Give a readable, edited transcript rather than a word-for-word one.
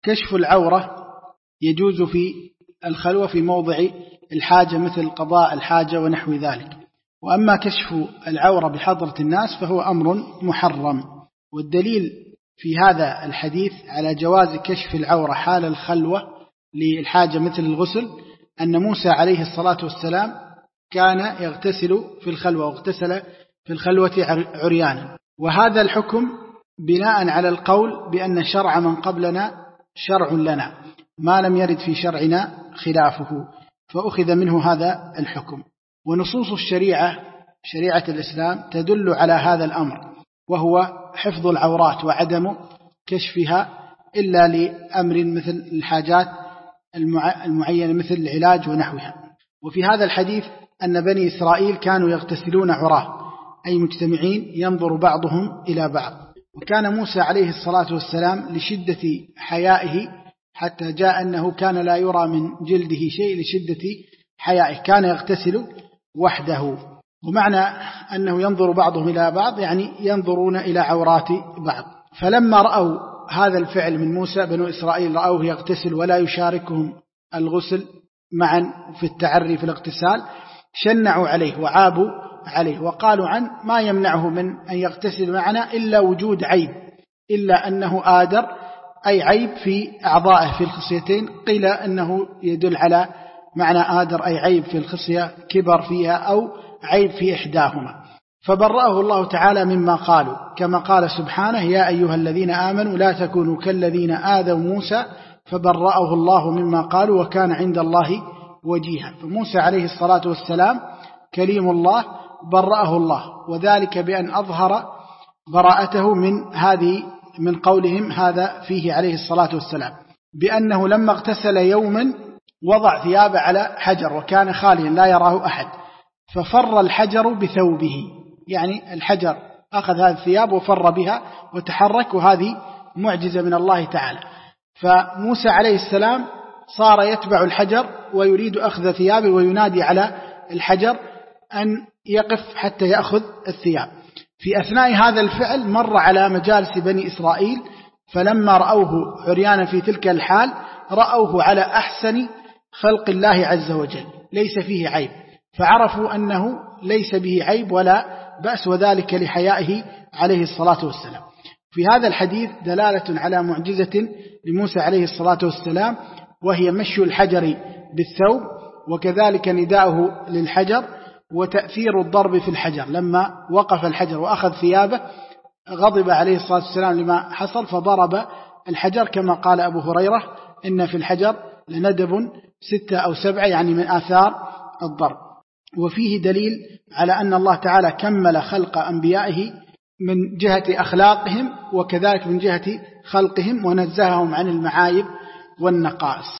كشف العورة يجوز في الخلوة في موضع الحاجة مثل قضاء الحاجة ونحو ذلك، وأما كشف العورة بحضرة الناس فهو أمر محرم. والدليل في هذا الحديث على جواز كشف العورة حال الخلوة للحاجة مثل الغسل أن موسى عليه الصلاة والسلام كان يغتسل في الخلوة، واغتسل في الخلوة عريانا، وهذا الحكم بناء على القول بأن شرع من قبلنا شرع لنا ما لم يرد في شرعنا خلافه، فأخذ منه هذا الحكم. ونصوص الشريعة شريعة الإسلام تدل على هذا الأمر، وهو حفظ العورات وعدم كشفها إلا لأمر مثل الحاجات المعينة مثل العلاج ونحوها. وفي هذا الحديث أن بني إسرائيل كانوا يغتسلون عراه، أي مجتمعين ينظر بعضهم إلى بعض. وكان موسى عليه الصلاة والسلام لشدة حيائه حتى جاء أنه كان لا يرى من جلده شيء لشدة حيائه، كان يغتسل وحده. ومعنى أنه ينظر بعضهم إلى بعض يعني ينظرون إلى عورات بعض. فلما رأوا هذا الفعل من موسى بنو إسرائيل رأوه يغتسل ولا يشاركهم الغسل معا في التعري في الاغتسال، شنعوا عليه وعابوا عليه وقالوا عنه ما يمنعه من أن يغتسل معنا إلا وجود عيب، إلا أنه آدر أي عيب في أعضائه في الخصيتين، قيل أنه يدل على معنى آدر أي عيب في الخصية كبر فيها أو عيب في إحداهما، فبرأه الله تعالى مما قالوا، كما قال سبحانه يا أيها الذين آمنوا لا تكونوا كالذين آذوا موسى فبرأه الله مما قالوا وكان عند الله وجيها. فموسى عليه الصلاة والسلام كليم الله برأه الله، وذلك بأن أظهر براءته من قولهم هذا فيه عليه الصلاة والسلام، بأنه لما اغتسل يوما وضع ثيابه على حجر وكان خاليا لا يراه أحد، ففر الحجر بثوبه، يعني الحجر أخذ هذه الثياب وفر بها وتحرك، وهذه معجزة من الله تعالى. فموسى عليه السلام صار يتبع الحجر ويريد أخذ ثيابه وينادي على الحجر أن يقف حتى يأخذ الثياب. في أثناء هذا الفعل مر على مجالس بني إسرائيل، فلما رأوه عريانا في تلك الحال رأوه على أحسن خلق الله عز وجل ليس فيه عيب، فعرفوا أنه ليس به عيب ولا بأس، وذلك لحيائه عليه الصلاة والسلام. في هذا الحديث دلالة على معجزة لموسى عليه الصلاة والسلام، وهي مشي الحجر بالثوب، وكذلك نداؤه للحجر، وتأثير الضرب في الحجر. لما وقف الحجر وأخذ ثيابه غضب عليه الصلاة والسلام لما حصل فضرب الحجر، كما قال أبو هريرة إن في الحجر لندب 6 أو 7 يعني من آثار الضرب. وفيه دليل على أن الله تعالى كمل خلق أنبيائه من جهة أخلاقهم وكذلك من جهة خلقهم، ونزههم عن المعايب والنقائص.